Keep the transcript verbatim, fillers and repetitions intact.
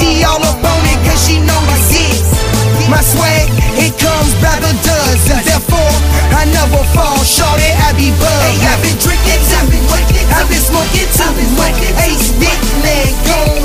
she all up on me cause she know it's it. My swag, it comes by the dozen. Therefore, I never fall short, I be buzzed. Hey, I've been drinking, I've been working, I've been smoking too. Ace, dick, leg, gone.